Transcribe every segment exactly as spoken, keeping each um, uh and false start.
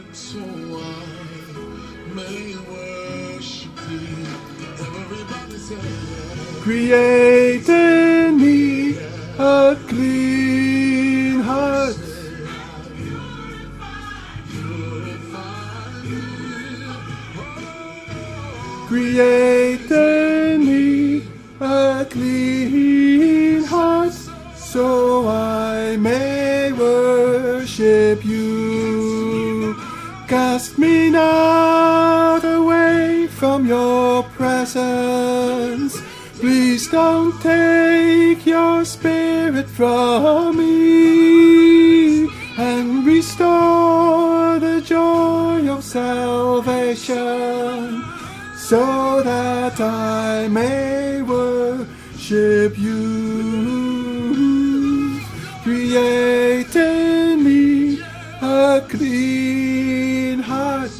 so I may worship thee. Everybody say, Create in me a clean heart. Create in me a clean heart, so I may worship you. Cast me not away from your presence. Please don't take your spirit from me, and restore the joy of salvation, so that I may worship you. Create in me a clean heart.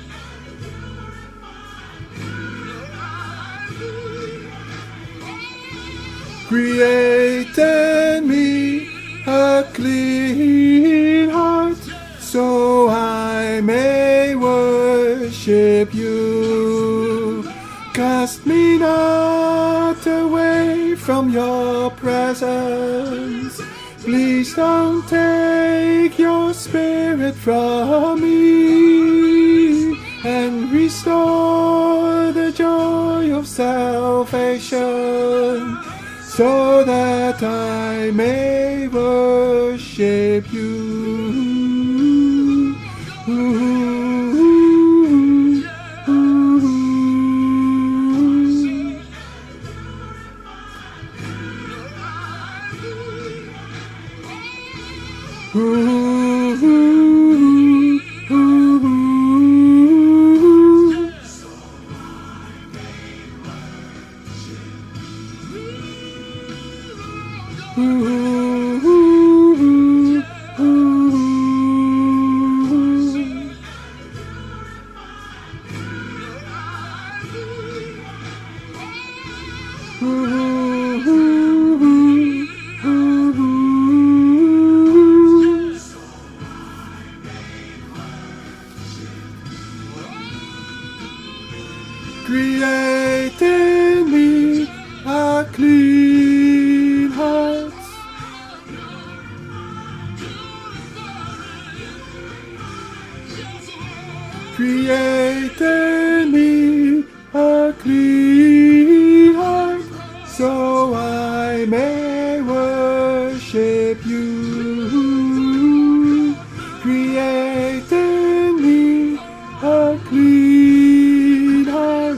Create in me a clean heart, so I may worship you. Cast me not away from your presence. Please don't take your spirit from me, and restore the joy of salvation, so that I may worship you. Create in me a clean heart. Create in me a clean heart, so I may worship you. Create in me a clean heart.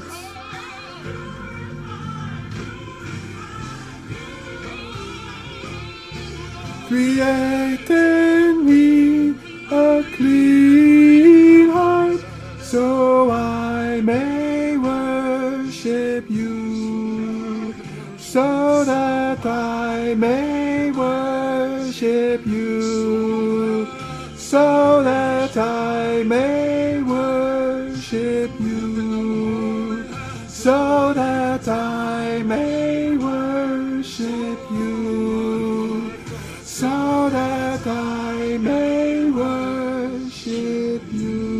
Create in me a clean heart, so I may worship you, so that I may worship you, so that I may worship you, so that I may worship you, so that I may worship you.